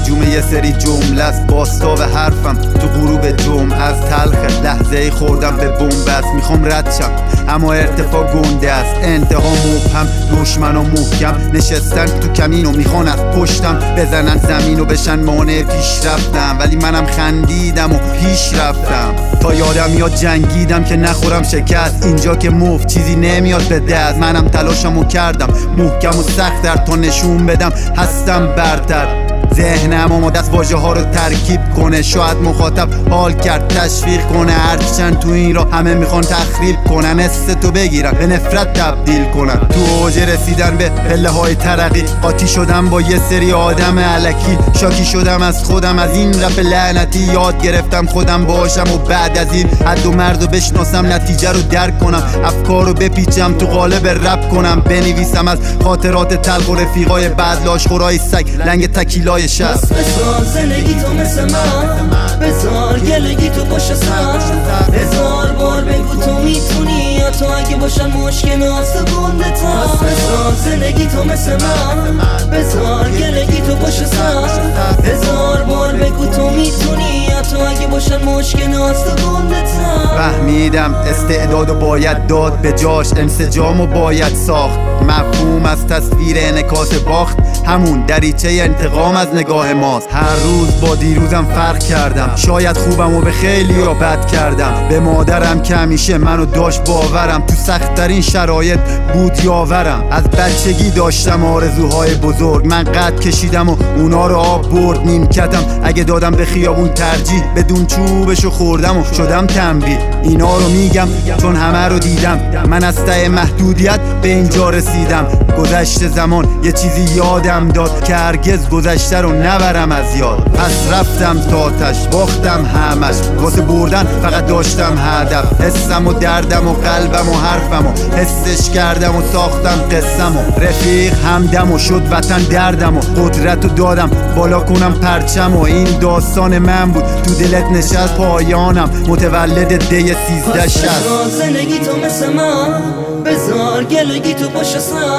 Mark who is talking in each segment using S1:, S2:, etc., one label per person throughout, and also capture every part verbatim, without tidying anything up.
S1: هجوم یه سری جمله است، باستاب حرفم تو غروب جمعه از تلخ لحظه ای خوردم به بنبست. میخوام رد شم اما ارتفاع گنده است، انتها مبهم، دشمن و محکم نشستن تو کمین و میخوان از پشتم بزنن زمین و بشن مانع پیش رفتم، ولی منم خندیدم و پیش رفتم. تا یادم یاد جنگیدم که نخورم شکست، اینجا که مفت چیزی نمیاد به دست. منم تلاشمو کردم محکم و سخت‌تر تا نشون بدم هستم برتر. ذهنم و دست واژه ها رو ترکیب کنه، شاید مخاطب حال کرد تشویق کنه. هرچند تو این را همه میخوان تخریب کنن، حس تو بگیرن به نفرت تبدیل کنن. تو اوج رسیدن به پله های ترقی قاطی شدم با یه سری آدم الکی، شاکی شدم از خودم، از این رپ لعنتی یاد گرفتم خودم باشم و بعد از این حد و مرد رو بشناسم، نتیجه رو درک کنم، افکار رو بپیچم تو قالب رپ کنم، بنویسم از خاطرات تلخ و رفیقای بعد لاشخورای سگ لنگ تکیلای شب.
S2: بسار زندگی تو مثل من، بذار گلگی تو پشت سر، هزار بار بگو تو میتونی یا تو اگه باشن مشکلات گنده تر. بسار زندگی تو مثل من، بذار گلگی تو پشت سر، هزار بار بگو تو میتونی یا تو اگه باشن مشکلات گنده تر.
S1: فهمیدم استعدادو باید داد به جاش، انسجامو باید ساخت، مفهوم از تصویر انعکاس باخت، همون دریچه انتقام از نگاه ماست. هر روز با دیروزم فرق کردم، شاید خوبم و به خیلی یا بد کردم. به مادرم که همیشه منو داشت باورم، تو سخت‌ترین شرایط بود یاورم. از بچگی داشتم آرزوهای بزرگ، من قد کشیدم و اونا رو آب برد نیمکتم. اگه دادم به خیابون ترجیح، بدون چوبشو خوردم و شدم تنبیه. اینا رو میگم چون همه رو دیدم، من از ته محدودیت به اینجا رسیدم. گذشت زمان یه چیزی یادم داد که هرگز گذشته رو نبرم از یاد. پس رفتم تا آتش، باختم همش، واسه بردن فقط داشتم هدف. حسم و دردم و قلبم و حرفم و حسش کردم و ساختم قسم و رفیق همدم و شد وطن دردم و قدرت رو دادم بالا کنم پرچم و این داستان من بود تو دلت نشست پایانم متولد دی سیزده شصت.
S2: زندگی تو مثل من، بذار گلگی تو پشت سر،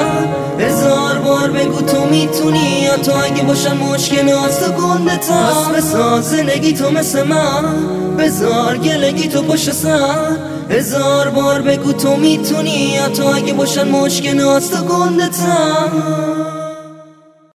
S2: هزار بار بگو تو میتونی یا تو اگه باشن مشکلات گنده تر. بساز زندگی تو مثل من، بذار گلگی تو پشت سر، هزار بار بگو تو میتونی یا تو اگه باشن مشکلات گنده تر.